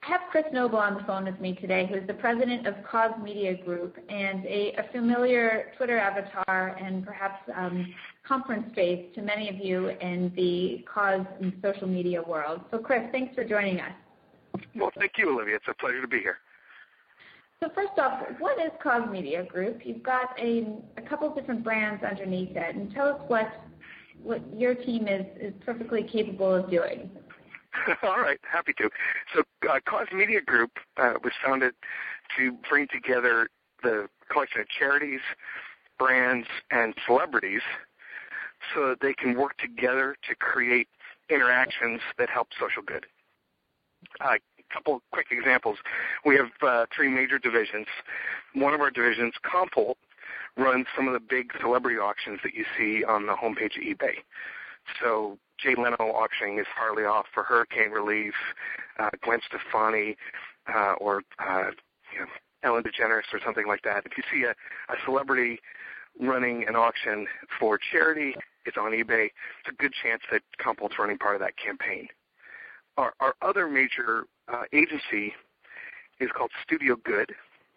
have Chris Noble on the phone with me today, who is the president of Cause Media Group and a familiar Twitter avatar and perhaps conference face to many of you in the cause and social media world. So, Chris, thanks for joining us. Well, thank you, Olivia. It's a pleasure to be here. So first off, what is Cause Media Group? You've got a couple of different brands underneath it, and tell us what your team is perfectly capable of doing. All right, happy to. So Cause Media Group was founded to bring together the collection of charities, brands, and celebrities so that they can work together to create interactions that help social good. A couple quick examples. We have three major divisions. One of our divisions, Compult, runs some of the big celebrity auctions that you see on the homepage of eBay. So Jay Leno auctioning his Harley off for hurricane relief, Gwen Stefani, or Ellen DeGeneres or something like that. If you see a celebrity running an auction for charity, it's on eBay, it's a good chance that Compult's running part of that campaign. Our other major agency is called Studio Good.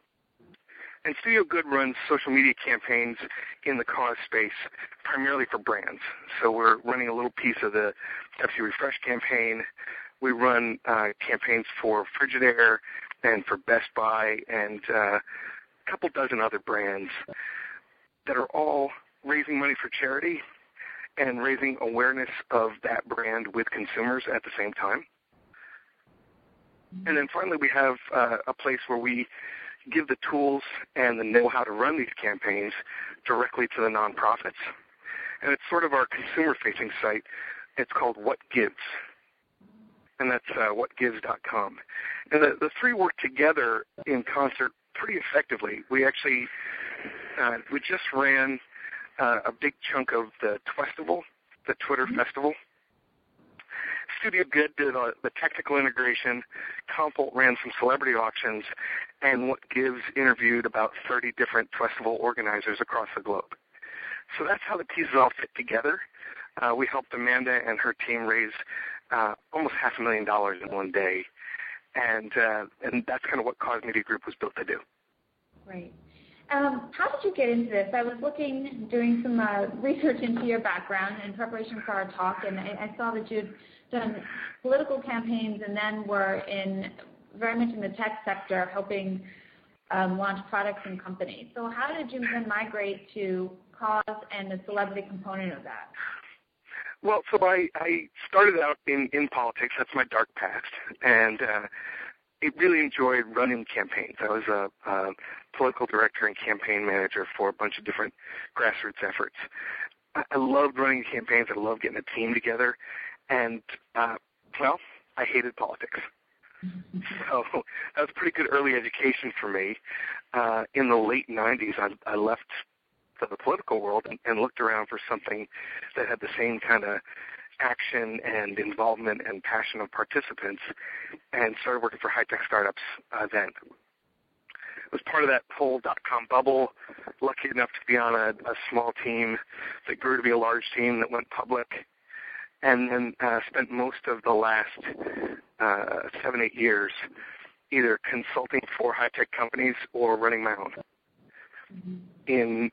And Studio Good runs social media campaigns in the cause space, primarily for brands. So we're running a little piece of the Pepsi Refresh campaign. We run campaigns for Frigidaire and for Best Buy and a couple dozen other brands that are all raising money for charity and raising awareness of that brand with consumers at the same time. And then finally, we have a place where we give the tools and the know-how to run these campaigns directly to the nonprofits. And it's sort of our consumer-facing site. It's called What Gives, and that's whatgives.com. And the three work together in concert pretty effectively. We actually we just ran a big chunk of the Twestival, the Twitter festival. Studio Good did the technical integration, Compult ran some celebrity auctions, and What Gives interviewed about 30 different Twestival organizers across the globe. So that's how the pieces all fit together. We helped Amanda and her team raise almost $500,000 in one day, and that's kind of what Cause Media Group was built to do. Right. How did you get into this? I was doing some research into your background in preparation for our talk, and I saw that you'd done political campaigns and then were very much in the tech sector helping launch products and companies. So how did you then migrate to cause and the celebrity component of that? Well, so I started out in politics. That's my dark past, and I really enjoyed running campaigns. I was a political director and campaign manager for a bunch of different grassroots efforts. I loved running campaigns. I loved getting a team together. And, I hated politics. So that was a pretty good early education for me. In the late 90s, I left the political world and looked around for something that had the same kind of action and involvement and passion of participants, and started working for high-tech startups then. I was part of that whole dot-com bubble, lucky enough to be on a small team that grew to be a large team that went public, and then spent most of the last 7-8 years either consulting for high-tech companies or running my own. In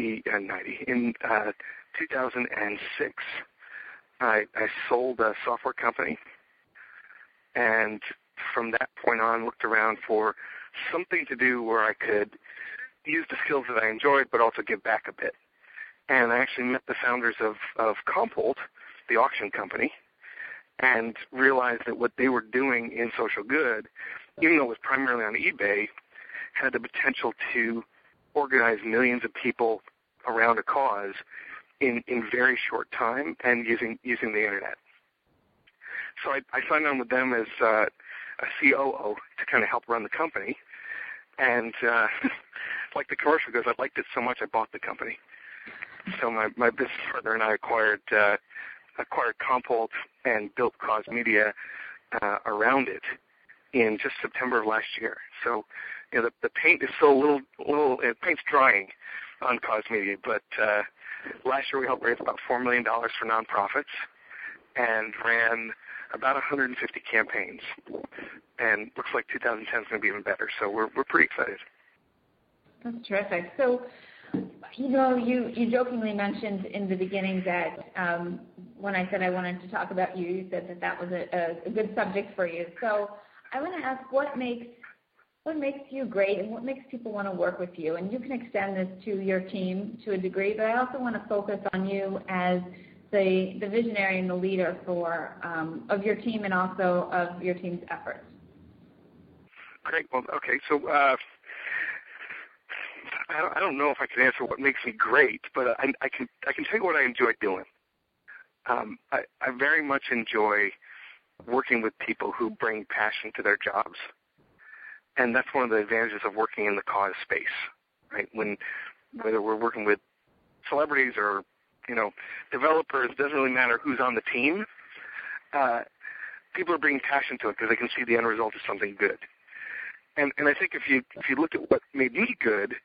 2006, I sold a software company, and from that point on looked around for something to do where I could use the skills that I enjoyed but also give back a bit. And I actually met the founders of Compult, the auction company, and realized that what they were doing in social good, even though it was primarily on eBay, had the potential to organize millions of people around a cause in very short time and using the internet. So I signed on with them as a COO to kind of help run the company. And like the commercial goes, I liked it so much I bought the company. So my business partner and I acquired Compult and built Cause Media around it in just September of last year. So the paint is still paint's drying on Cause Media, but last year we helped raise about $4 million for nonprofits and ran about 150 campaigns, and looks like 2010 is going to be even better. So we're pretty excited. That's terrific. So, you jokingly mentioned in the beginning that when I said I wanted to talk about you, you said that was a good subject for you. So I want to ask what makes you great and what makes people want to work with you? And you can extend this to your team to a degree, but I also want to focus on you as the visionary and the leader of your team and also of your team's efforts. Great. Well, okay. So I don't know if I can answer what makes me great, but I can tell you what I enjoy doing. I very much enjoy working with people who bring passion to their jobs, and that's one of the advantages of working in the cause space, right? Whether we're working with celebrities or developers, it doesn't really matter who's on the team. People are bringing passion to it because they can see the end result of something good. And I think if you look at what made me good,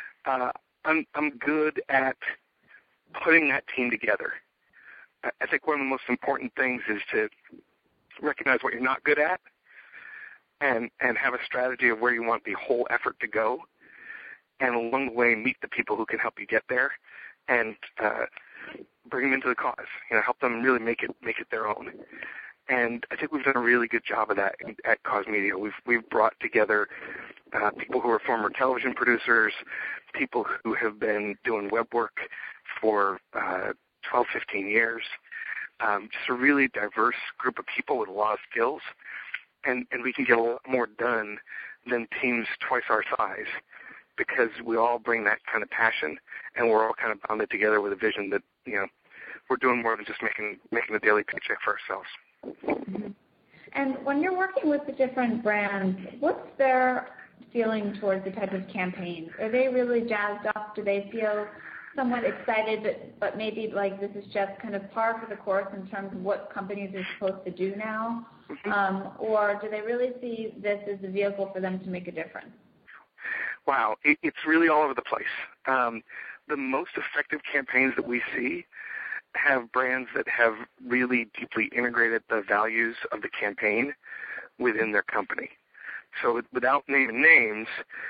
I'm good at putting that team together. I think one of the most important things is to recognize what you're not good at and have a strategy of where you want the whole effort to go, and along the way meet the people who can help you get there and bring them into the cause, help them really make it their own. And I think we've done a really good job of that at Cause Media. We've brought together people who are former television producers, people who have been doing web work for 12, 15 years, just a really diverse group of people with a lot of skills, and we can get a lot more done than teams twice our size because we all bring that kind of passion, and we're all kind of bonded together with a vision that, we're doing more than just making a daily paycheck for ourselves. Mm-hmm. And when you're working with the different brands, what's their feeling towards the type of campaigns? Are they really jazzed up? Do they feel somewhat excited, but maybe like this is just kind of par for the course in terms of what companies are supposed to do now? Or do they really see this as a vehicle for them to make a difference? Wow, it's really all over the place. The most effective campaigns that we see have brands that have really deeply integrated the values of the campaign within their company. So without naming names,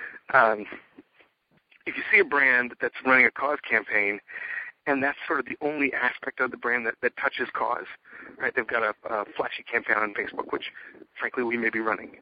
if you see a brand that's running a cause campaign, and that's sort of the only aspect of the brand that touches cause, right? They've got a flashy campaign on Facebook, which, frankly, we may be running.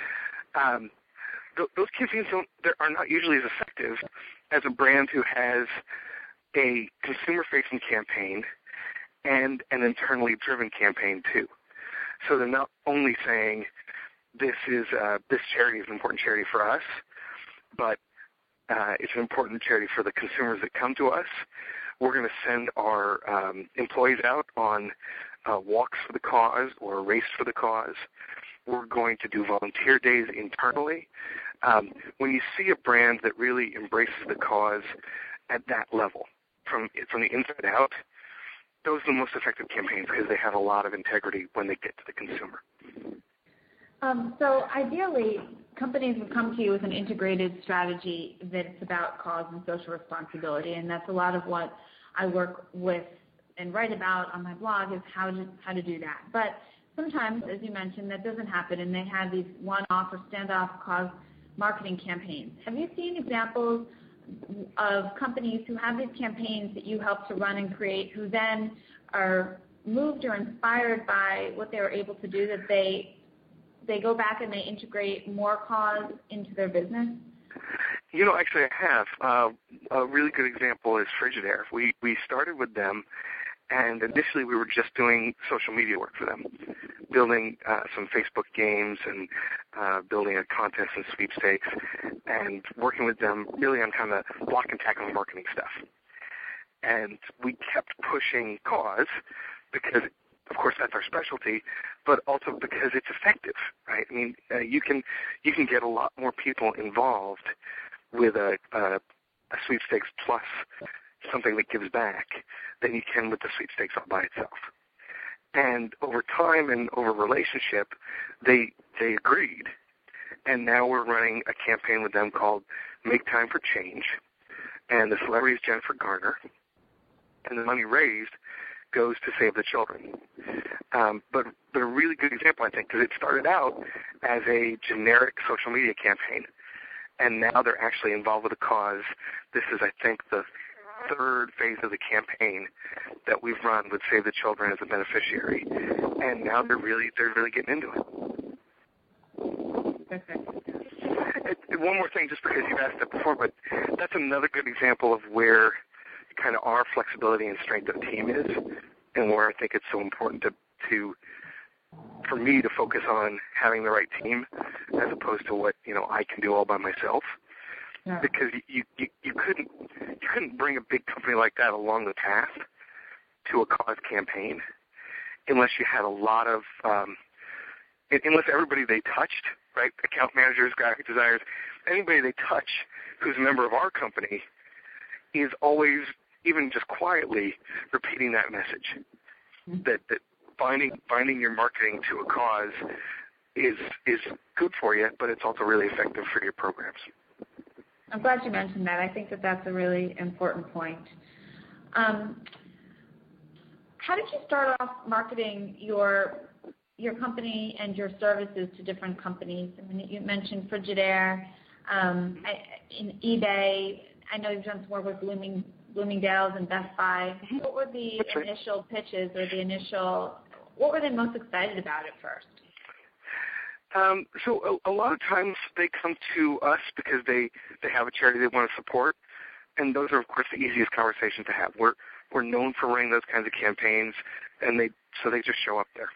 Those campaigns are not usually as effective as a brand who has a consumer-facing campaign and an internally driven campaign too. So they're not only saying this charity is an important charity for us, but it's an important charity for the consumers that come to us. We're going to send our employees out on walks for the cause or a race for the cause. We're going to do volunteer days internally. When you see a brand that really embraces the cause at that level, from the inside out, those are the most effective campaigns because they have a lot of integrity when they get to the consumer. So ideally, companies would come to you with an integrated strategy that's about cause and social responsibility, and that's a lot of what I work with and write about on my blog is how to do that. But sometimes, as you mentioned, that doesn't happen, and they have these one-off or standoff cause marketing campaigns. Have you seen examples of companies who have these campaigns that you help to run and create who then are moved or inspired by what they were able to do, that they go back and they integrate more cause into their business? Actually I have. A really good example is Frigidaire. We started with them, and initially we were just doing social media work for them, building some Facebook games and building a contest and sweepstakes, and working with them really on kind of block and tackling marketing stuff. And we kept pushing cause because, of course, that's our specialty, but also because it's effective, right? I mean, you can get a lot more people involved with a sweepstakes plus something that gives back than you can with the sweepstakes all by itself. And over time and over relationship, they agreed. And now we're running a campaign with them called Make Time for Change. And the celebrity is Jennifer Garner. And the money raised goes to Save the Children. But a really good example, I think, because it started out as a generic social media campaign, and now they're actually involved with a cause. This is, I think, the third phase of the campaign that we've run with Save the Children as a beneficiary, and now they're really getting into it. One more thing, just because you've asked that before, but that's another good example of where kind of our flexibility and strength of team is, and where I think it's so important for me to focus on having the right team as opposed to what I can do all by myself. Yeah. Because you couldn't bring a big company like that along the path to a cause campaign unless you had a lot of unless everybody they touched, right, account managers, graphic designers, anybody they touch who's a member of our company is always, even just quietly, repeating that message, that binding your marketing to a cause is good for you, but it's also really effective for your programs. I'm glad you mentioned that. I think that that's a really important point. How did you start off marketing your company and your services to different companies? I mean, you mentioned Frigidaire, in eBay. I know you've done some work with Bloomingdale's and Best Buy. What were the initial pitches or what were they most excited about at first? So a lot of times they come to us because they have a charity they want to support, and those are, of course, the easiest conversations to have. We're known for running those kinds of campaigns, and they just show up there.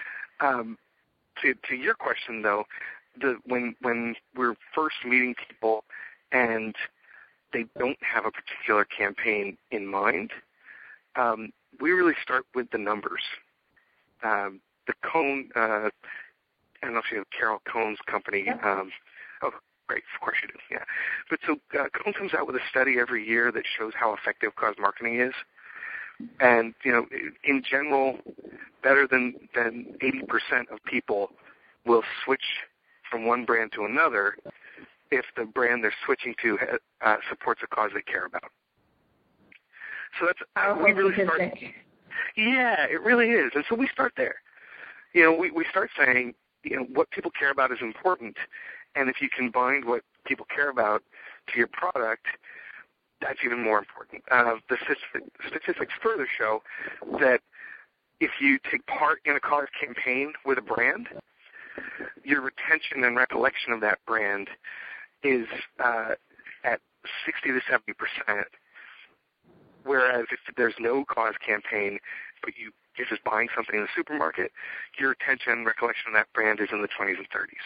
To your question, though, when we're first meeting people and they don't have a particular campaign in mind, we really start with the numbers. The Cone, I don't know if you know Carol Cone's company. Yep. Oh, great, of course you do, yeah. But so Cone comes out with a study every year that shows how effective cause marketing is. And, in general, better than 80% of people will switch from one brand to another if the brand they're switching to supports a cause they care about. So that's we really start. Yeah, it really is. And so we start there. We start saying, what people care about is important, and if you can bind what people care about to your product, that's even more important. The statistics further show that if you take part in a cause campaign with a brand, your retention and recollection of that brand is at 60 to 70%, whereas if there's no cause campaign, but you're just buying something in the supermarket, your retention and recollection of that brand is in the 20s and 30s.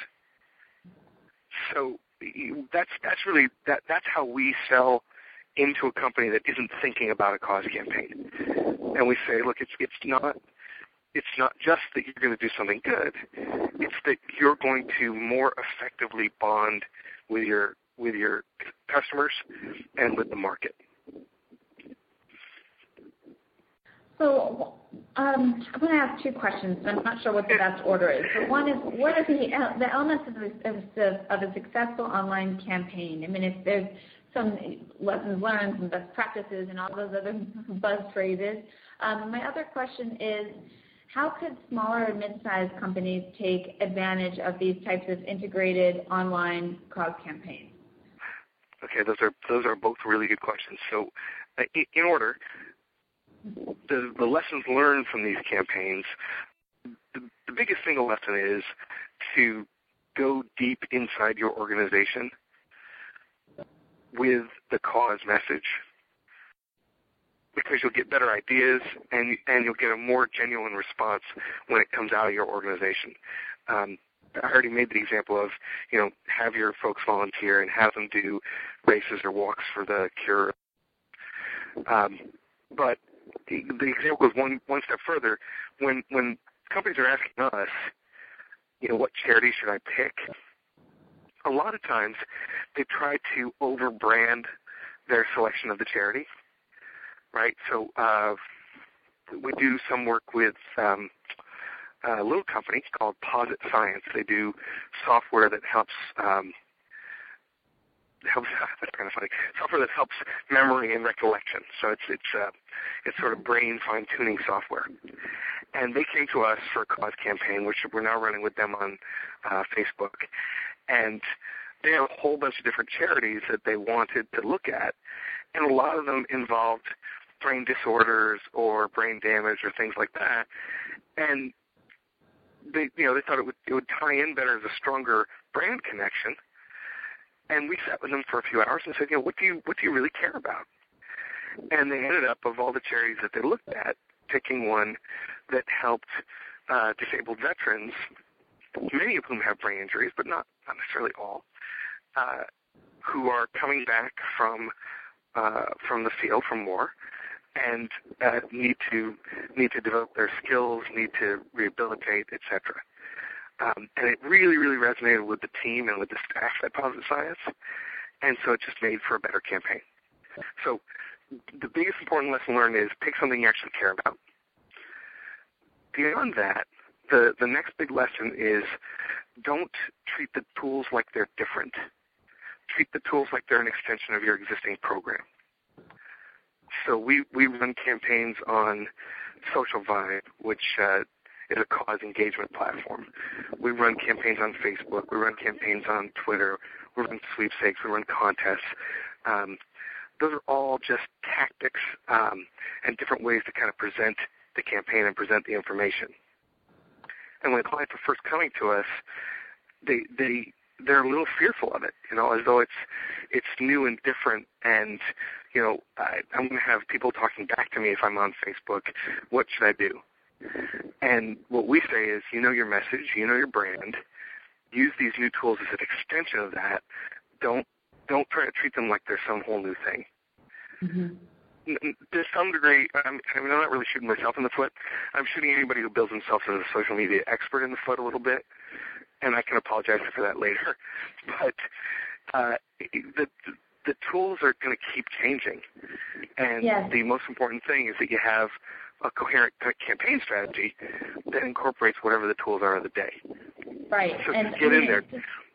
So that's really that's how we sell into a company that isn't thinking about a cause campaign. And we say, look, it's not just that you're going to do something good. It's that you're going to more effectively bond with your customers and with the market. So I'm going to ask two questions. I'm not sure what the best order is. But one is, what are the elements of a successful online campaign? I mean, if there's some lessons learned and best practices and all those other buzz phrases. My other question is, how could smaller and mid-sized companies take advantage of these types of integrated online cause campaigns? Okay, those are both really good questions. So, in order, the lessons learned from these campaigns, the biggest single lesson is to go deep inside your organization with the cause message, because you'll get better ideas and you'll get a more genuine response when it comes out of your organization. I already made the example of, have your folks volunteer and have them do races or walks for the cure. But the example goes one step further. When companies are asking us, what charity should I pick, a lot of times they try to over-brand their selection of the charity, right? So we do some work with a little company called Posit Science. They do software that helps helps. That's kind of funny. Software that helps memory and recollection. So it's sort of brain fine-tuning software. And they came to us for a cause campaign, which we're now running with them on Facebook. And they have a whole bunch of different charities that they wanted to look at, and a lot of them involved brain disorders or brain damage or things like that. And they thought it would tie in better as a stronger brand connection. And we sat with them for a few hours and said, what do you really care about? And they ended up, of all the charities that they looked at, picking one that helped disabled veterans, many of whom have brain injuries, but not necessarily all, who are coming back from the field, from war, and need to develop their skills, need to rehabilitate, etc. And it really, really resonated with the team and with the staff at Positive Science, and so it just made for a better campaign. So the biggest important lesson learned is pick something you actually care about. Beyond that, the next big lesson is don't treat the tools like they're different. Treat the tools like they're an extension of your existing program. So we run campaigns on Social Vibe, which is a cause engagement platform. We run campaigns on Facebook. We run campaigns on Twitter. We run sweepstakes. We run contests. Those are all just tactics and different ways to kind of present the campaign and present the information. And when clients are first coming to us, they're a little fearful of it, as though it's new and different, and I'm going to have people talking back to me if I'm on Facebook. What should I do? And what we say is, your message, your brand. Use these new tools as an extension of that. Don't try to treat them like they're some whole new thing. Mm-hmm. To some degree, I'm not really shooting myself in the foot. I'm shooting anybody who builds themselves as a social media expert in the foot a little bit, and I can apologize for that later. But the tools are going to keep changing, and the most important thing is that you have a coherent campaign strategy that incorporates whatever the tools are of the day. Right. So and get in there.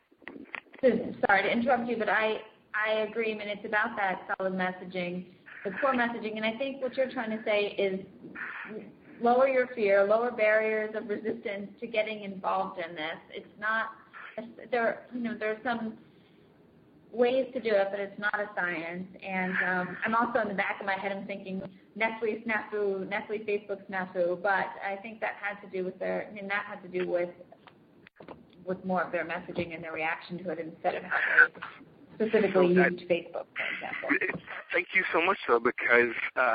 Sorry to interrupt you, but I agree. I mean, it's about that solid messaging, the core messaging, and I think what you're trying to say is lower your fear, lower barriers of resistance to getting involved in this. It's not there are some ways to do it, but it's not a science. And I'm also in the back of my head, I'm thinking Nestle snafu, Nestle Facebook snafu, but I think that had to do with with more of their messaging and their reaction to it instead of how they specifically used Facebook, for example. Thank you so much, though, because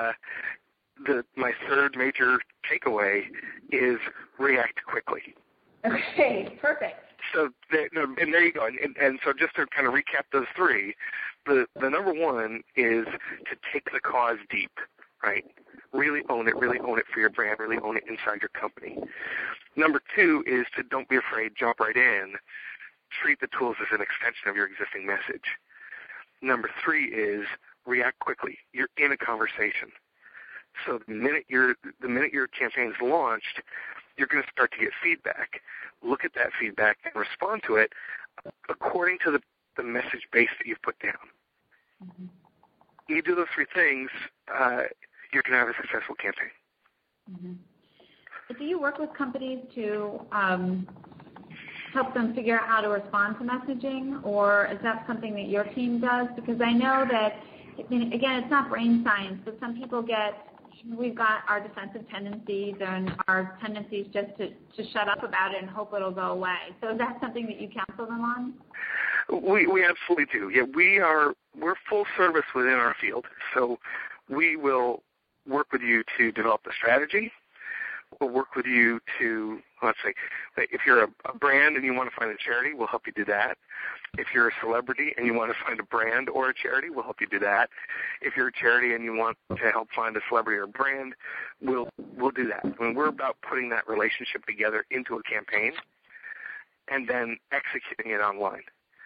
my third major takeaway is react quickly. Okay, perfect. So and there you go. And so just to kind of recap those three, the number one is to take the cause deep, right? Really own it for your brand, really own it inside your company. Number two is to don't be afraid, jump right in. Treat the tools as an extension of your existing message. Number three is react quickly. You're in a conversation. So the minute your campaign's launched, you're going to start to get feedback. Look at that feedback and respond to it according to the message base that you've put down. Mm-hmm. You do those three things, you're going to have a successful campaign. Mm-hmm. Do you work with companies to help them figure out how to respond to messaging, or is that something that your team does? Because I know that, again, it's not brain science, but some people we've got our defensive tendencies and our tendencies just to shut up about it and hope it'll go away. So is that something that you counsel them on? We absolutely do. Yeah, we're full service within our field. So we will work with you to develop the strategy. We'll work with you to, let's say, if you're a brand and you want to find a charity, we'll help you do that. If you're a celebrity and you want to find a brand or a charity, we'll help you do that. If you're a charity and you want to help find a celebrity or a brand, we'll do that. I mean, we're about putting that relationship together into a campaign and then executing it online.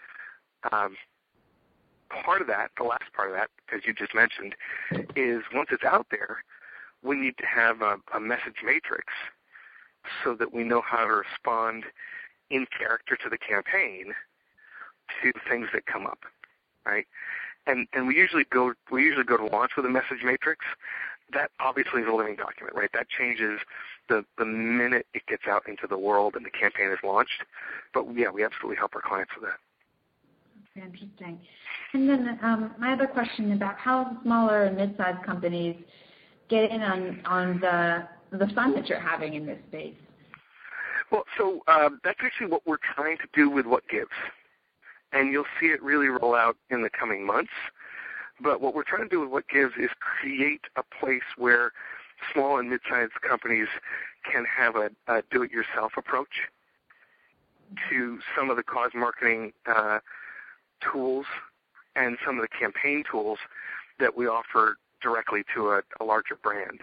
Part of that, the last part of that, as you just mentioned, is once it's out there, we need to have a message matrix so that we know how to respond in character to the campaign to things that come up. right? And we usually go to launch with a message matrix. That obviously is a living document, right? That changes the minute it gets out into the world and the campaign is launched. But yeah, we absolutely help our clients with that. Interesting. And then my other question about how smaller and mid-sized companies get in on the fun that you're having in this space. Well, so that's actually what we're trying to do with What Gives. And you'll see it really roll out in the coming months. But what we're trying to do with What Gives is create a place where small and mid-sized companies can have a do-it-yourself approach to some of the cause marketing tools and some of the campaign tools that we offer directly to a larger brand.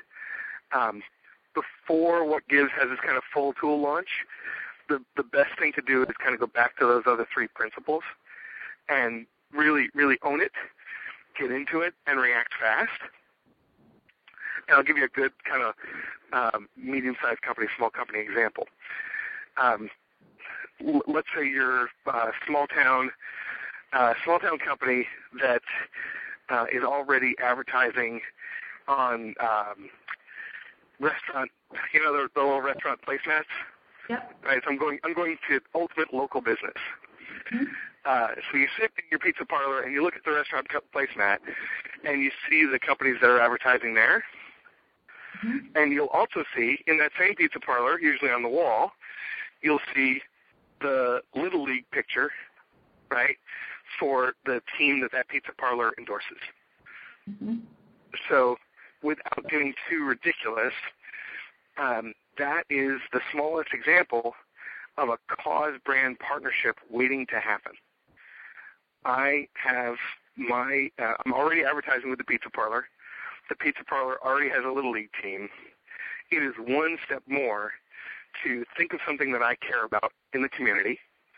Before What Gives has this kind of full tool launch, the best thing to do is kind of go back to those other three principles and really, really own it, get into it, and react fast. And I'll give you a good kind of medium-sized company, small company example. Let's say you're a small town company that is already advertising on restaurant, the little restaurant placemats. Yep. Right. So I'm going to Ultimate Local Business. Mm-hmm. So you sit in your pizza parlor and you look at the restaurant placemat, and you see the companies that are advertising there. Mm-hmm. And you'll also see in that same pizza parlor, usually on the wall, you'll see the Little League picture, right, for the team that pizza parlor endorses. Mm-hmm. So without getting too ridiculous, that is the smallest example of a cause brand partnership waiting to happen. I have I'm already advertising with the pizza parlor. The pizza parlor already has a Little League team. It is one step more to think of something that I care about in the community,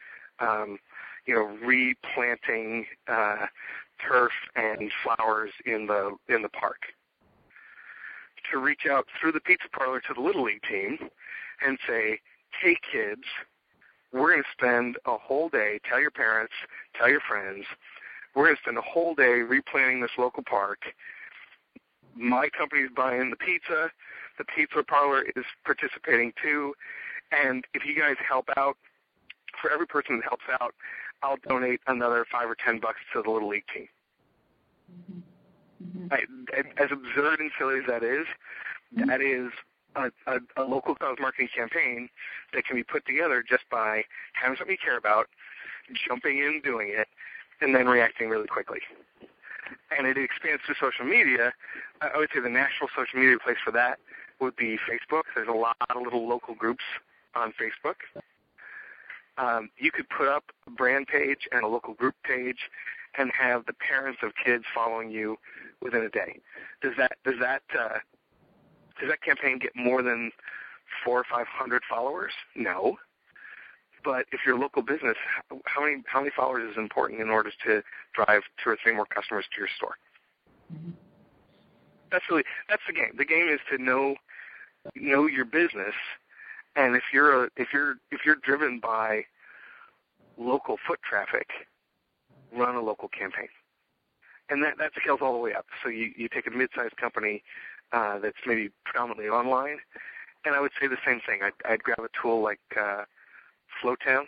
replanting turf and flowers in the park. To reach out through the pizza parlor to the Little League team and say, hey kids, we're going to spend a whole day, tell your parents, tell your friends, we're going to spend a whole day replanting this local park. My company's buying the pizza parlor is participating too, and if you guys help out, for every person that helps out, I'll donate another $5 or $10 to the Little League team. Mm-hmm. Mm-hmm. As absurd and silly as that is, mm-hmm. that is a local cause marketing campaign that can be put together just by having something you care about, jumping in, doing it, and then reacting really quickly. And it expands to social media. I would say the national social media place for that would be Facebook. There's a lot of little local groups on Facebook. You could put up a brand page and a local group page and have the parents of kids following you within a day. Does that campaign get more than 400 or 500 followers? No. But if you're a local business, how many followers is important in order to drive 2 or 3 more customers to your store? Mm-hmm. That's the game. The game is to know your business, and if you're driven by local foot traffic, run a local campaign. And that scales all the way up. So you take a mid-sized company that's maybe predominantly online, and I would say the same thing. I'd grab a tool like Flowtown.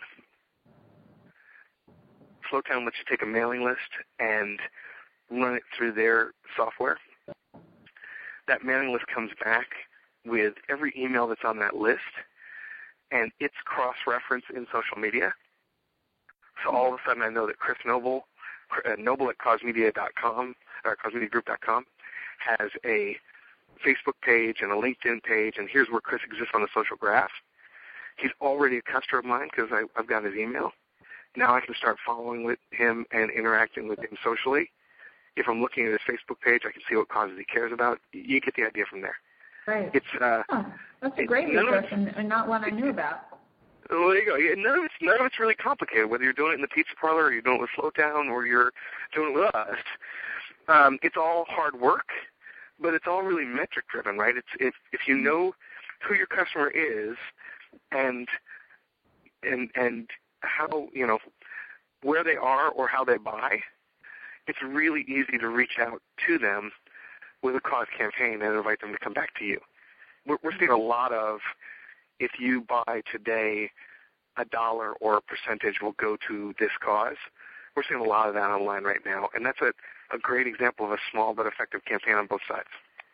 Flowtown lets you take a mailing list and run it through their software. That mailing list comes back with every email that's on that list, and it's cross-referenced in social media. So all of a sudden I know that Chris Noble at causemedia.com, or causemediagroup.com, has a Facebook page and a LinkedIn page, and here's where Chris exists on the social graph. He's already a customer of mine because I've got his email. Now I can start following with him and interacting with him socially. If I'm looking at his Facebook page, I can see what causes he cares about. You get the idea from there. Right. It's that's a great resource and not one I knew about. Well, there you go. None of it's really complicated, whether you're doing it in the pizza parlor or you're doing it with Flowtown or you're doing it with us. It's all hard work, but it's all really metric-driven, right? If you know who your customer is and how, where they are or how they buy, it's really easy to reach out to them with a cause campaign and invite them to come back to you. We're seeing a lot of, if you buy today, $1 or a percentage will go to this cause. We're seeing a lot of that online right now, and that's a great example of a small but effective campaign on both sides.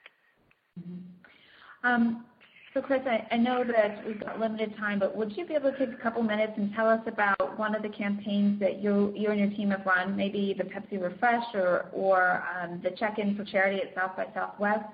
So, Chris, I know that we've got limited time, but would you be able to take a couple minutes and tell us about one of the campaigns that you and your team have run, maybe the Pepsi Refresh or the Check-In for Charity at South by Southwest?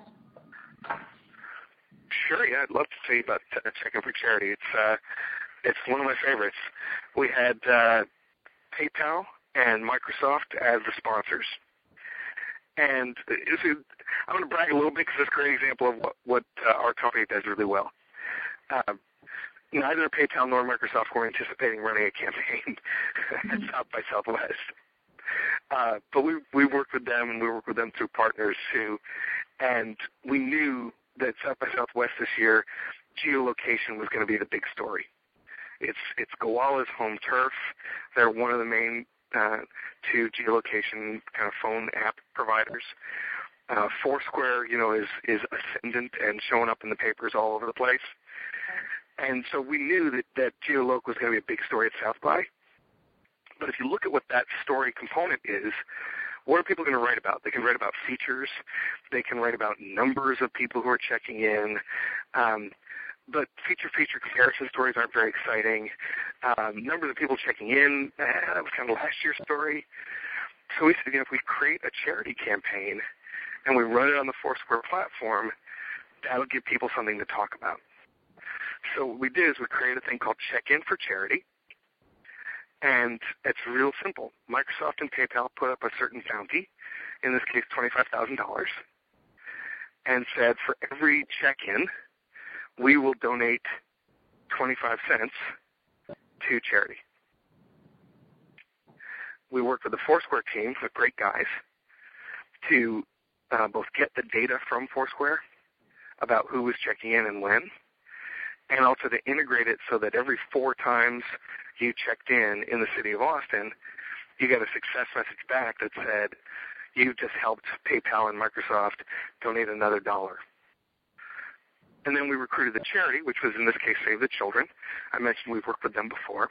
Sure, yeah, I'd love to tell you about Check-In for Charity. It's one of my favorites. We had PayPal and Microsoft as the sponsors. And I'm going to brag a little bit because it's a great example of what our company does really well. Neither PayPal nor Microsoft were anticipating running a campaign at South by Southwest. But we worked with them, and we worked with them through partners too. And we knew that South by Southwest this year, geolocation was going to be the big story. It's Gowala's home turf. They're one of the main two geolocation kind of phone app providers. Foursquare, is ascendant and showing up in the papers all over the place. And so we knew that geoloc was going to be a big story at South by. But if you look at what that story component is, what are people going to write about? They can write about features. They can write about numbers of people who are checking in. But feature comparison stories aren't very exciting. Numbers of people checking in, that was kind of last year's story. So we said, if we create a charity campaign and we run it on the Foursquare platform, that'll give people something to talk about. So what we did is we created a thing called Check-In for Charity, and it's real simple. Microsoft and PayPal put up a certain bounty, in this case $25,000, and said for every check-in, we will donate 25 cents to charity. We worked with the Foursquare team, with great guys, to both get the data from Foursquare about who was checking in and when, and also to integrate it so that every 4 times you checked in the city of Austin, you got a success message back that said, you just helped PayPal and Microsoft donate another $1. And then we recruited the charity, which was in this case Save the Children. I mentioned we've worked with them before.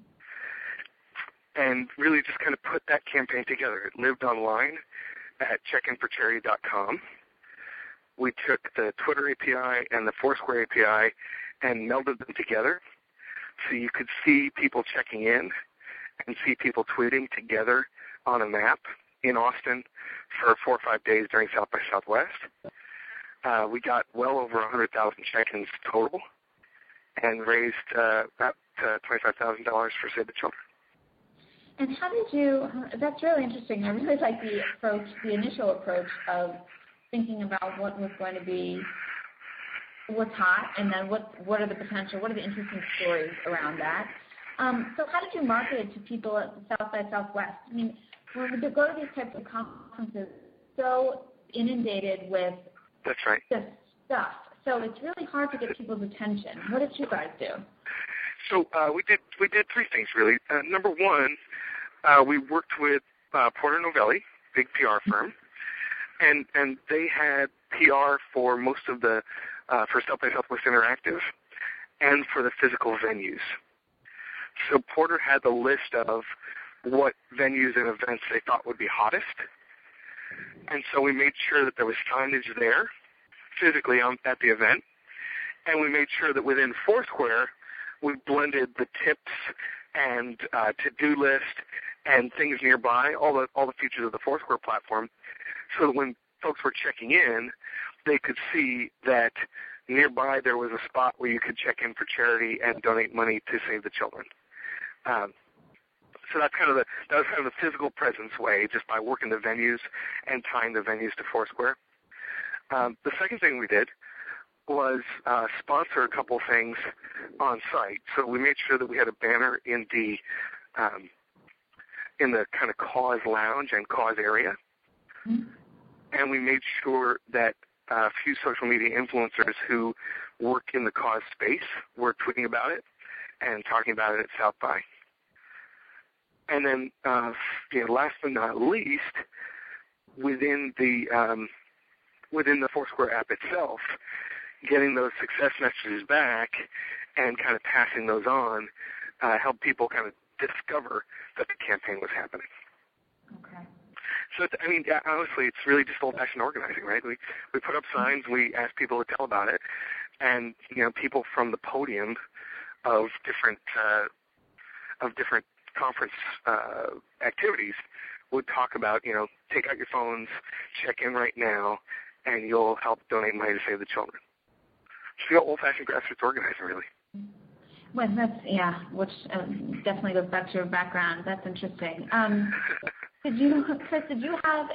And really just kind of put that campaign together. It lived online at checkinforcharity.com. We took the Twitter API and the Foursquare API and melded them together so you could see people checking in and see people tweeting together on a map in Austin for 4 or 5 days during South by Southwest. We got well over 100,000 check-ins total and raised about $25,000 for Save the Children. And how did you, that's really interesting. I really like the initial approach of thinking about what was going to be, what's hot, and then what are the interesting stories around that. So how did you market it to people at South by Southwest? I mean, when we go to these types of conferences, so inundated with That's right. this stuff, so it's really hard to get people's attention. What did you guys do? So we did 3 things really. Number one, we worked with Porter Novelli, big PR firm, and they had PR for most of the for South by Southwest Interactive and for the physical venues. So Porter had the list of what venues and events they thought would be hottest, and so we made sure that there was signage there physically at the event, and we made sure that within Foursquare we blended the tips and to-do list and things nearby, all the features of the Foursquare platform, so that when folks were checking in, they could see that nearby there was a spot where you could check in for charity and donate money to Save the Children. So that was kind of the physical presence way, just by working the venues and tying the venues to Foursquare. The second thing we did was sponsor a couple things on site. So we made sure that we had a banner in the kind of cause lounge and cause area, and we made sure that a few social media influencers who work in the cause space were tweeting about it and talking about it at South by. And then, last but not least, within the Foursquare app itself, getting those success messages back and kind of passing those on helped people kind of discover that the campaign was happening. Okay. So, honestly, it's really just old-fashioned organizing, right? We put up signs, we ask people to tell about it, and people from the podium of different conference activities would talk about, take out your phones, check in right now, and you'll help donate money to save the children. So old-fashioned grassroots organizing, really. Well, which definitely goes back to your background. That's interesting. Chris, did you have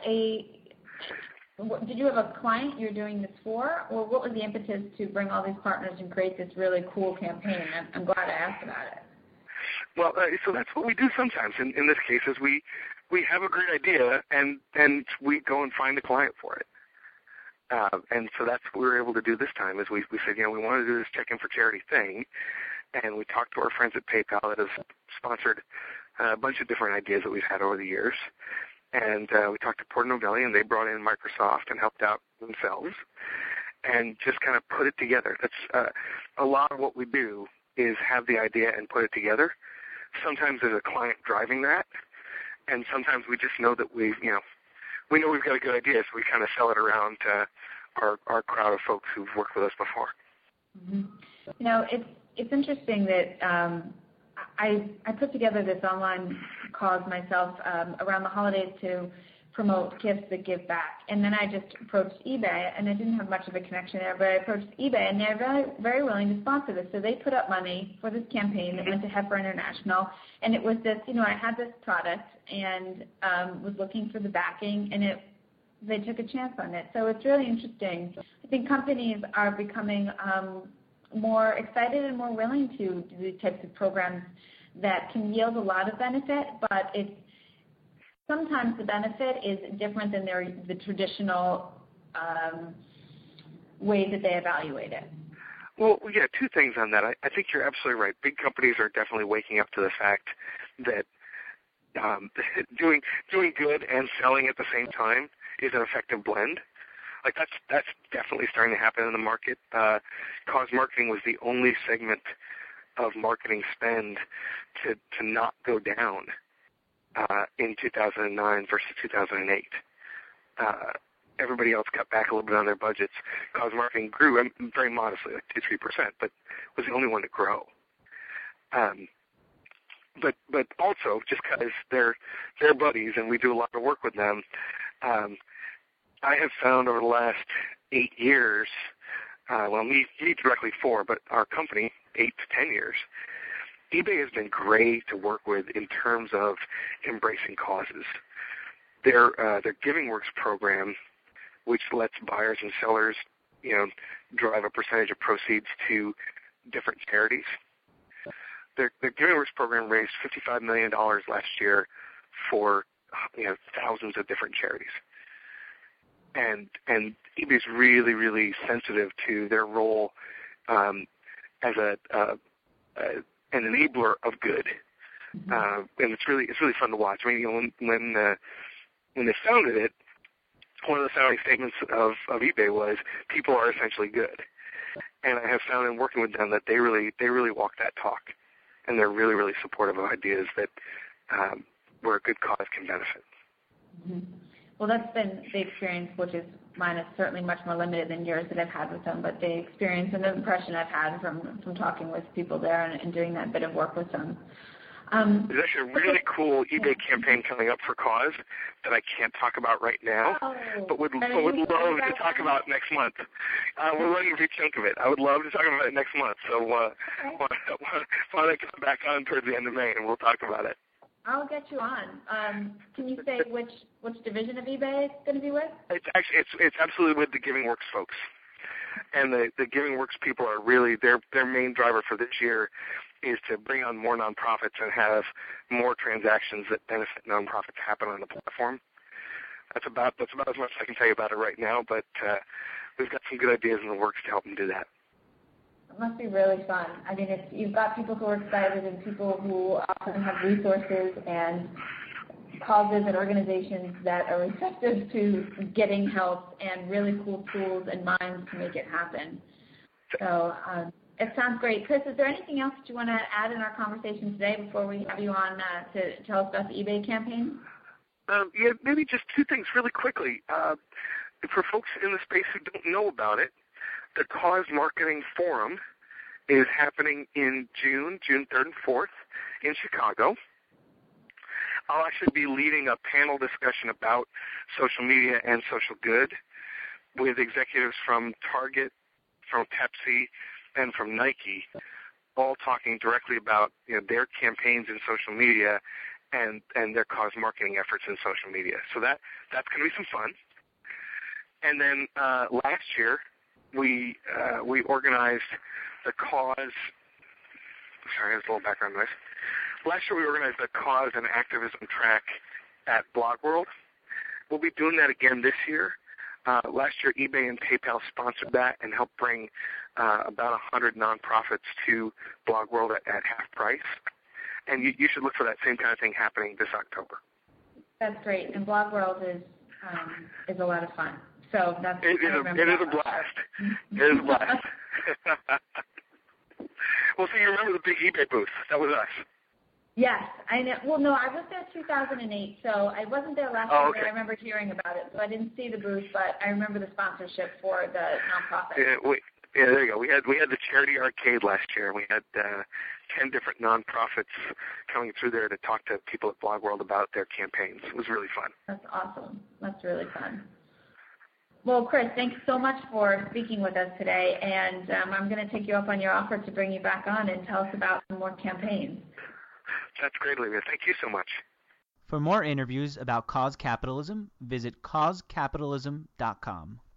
a client you're doing this for, or what was the impetus to bring all these partners and create this really cool campaign? I'm glad I asked about it. Well, so that's what we do sometimes. In this case, is we have a great idea and we go and find a client for it. And so that's what we were able to do this time. Is we said, we want to do this check-in for charity thing, and we talked to our friends at PayPal that have sponsored a bunch of different ideas that we've had over the years. And we talked to Porter Novelli, and they brought in Microsoft and helped out themselves and just kind of put it together. That's a lot of what we do is have the idea and put it together. Sometimes there's a client driving that, and sometimes we just know that we know we've got a good idea, so we kind of sell it around to our crowd of folks who've worked with us before. Mm-hmm. It's interesting that I put together this online cause myself around the holidays to promote gifts that give back. And then I just approached eBay, and I didn't have much of a connection there, but I approached eBay, and they're very, very willing to sponsor this. So they put up money for this campaign that went to Heifer International, and it was this, I had this product and was looking for the backing, and they took a chance on it. So it's really interesting. I think companies are becoming more excited and more willing to do these types of programs that can yield a lot of benefit, but sometimes the benefit is different than the traditional ways that they evaluate it. Well, yeah, two things on that. I think you're absolutely right. Big companies are definitely waking up to the fact that doing good and selling at the same time is an effective blend. Like that's definitely starting to happen in the market. Cause marketing was the only segment of marketing spend to not go down in 2009 versus 2008. Everybody else cut back a little bit on their budgets. Cause marketing grew very modestly, like 2-3%, but was the only one to grow. But also, just because they're buddies and we do a lot of work with them, I have found over the last 8 years, me directly 4, but our company 8 to 10 years, eBay has been great to work with in terms of embracing causes. Their GivingWorks program, which lets buyers and sellers, drive a percentage of proceeds to different charities. Their GivingWorks program raised $55 million last year for thousands of different charities. And eBay is really, really sensitive to their role as an enabler of good, and it's really fun to watch. When they founded it, one of the founding statements of eBay was people are essentially good, and I have found in working with them that they really walk that talk, and they're really, really supportive of ideas that where a good cause can benefit. Mm-hmm. Well, that's been the experience, which is mine is certainly much more limited than yours that I've had with them, but the experience and the impression I've had from talking with people there and doing that bit of work with them. There's actually a really cool eBay campaign coming up for Cause that I can't talk about right now, but would love to talk about next month. We're running a big chunk of it. I would love to talk about it next month, so why don't I come back on towards the end of May and we'll talk about it. I'll get you on. Can you say which division of eBay it's going to be with? It's absolutely with the GivingWorks folks, and the GivingWorks people are really their main driver for this year is to bring on more nonprofits and have more transactions that benefit nonprofits happen on the platform. That's about as much as I can tell you about it right now, but we've got some good ideas in the works to help them do that. It must be really fun. I mean, you've got people who are excited and people who often have resources and causes and organizations that are receptive to getting help and really cool tools and minds to make it happen. So it sounds great. Chris, is there anything else that you want to add in our conversation today before we have you on to tell us about the eBay campaign? Yeah, maybe just two things really quickly. For folks in the space who don't know about it, the Cause Marketing Forum is happening in June 3rd and 4th in Chicago. I'll actually be leading a panel discussion about social media and social good with executives from Target, from Pepsi, and from Nike, all talking directly about their campaigns in social media and their cause marketing efforts in social media. So that's going to be some fun. And then last year we organized the Cause. Sorry, there's a little background noise. Last year we organized the Cause and Activism track at BlogWorld. We'll be doing that again this year. Last year eBay and PayPal sponsored that and helped bring about 100 nonprofits to BlogWorld at half price. And you should look for that same kind of thing happening this October. That's great. And BlogWorld is a lot of fun. So it is a blast. It is a blast. Well, so you remember the big eBay booth? That was us. Yes, I know. Well, no, I was there 2008, so I wasn't there last year, but I remember hearing about it. So I didn't see the booth, but I remember the sponsorship for the nonprofit. Yeah, there you go. We had the charity arcade last year. We had 10 different nonprofits coming through there to talk to people at BlogWorld about their campaigns. It was really fun. That's awesome. That's really fun. Well, Chris, thanks so much for speaking with us today, and I'm going to take you up on your offer to bring you back on and tell us about some more campaigns. That's great, Olivia. Thank you so much. For more interviews about cause capitalism, visit causecapitalism.com.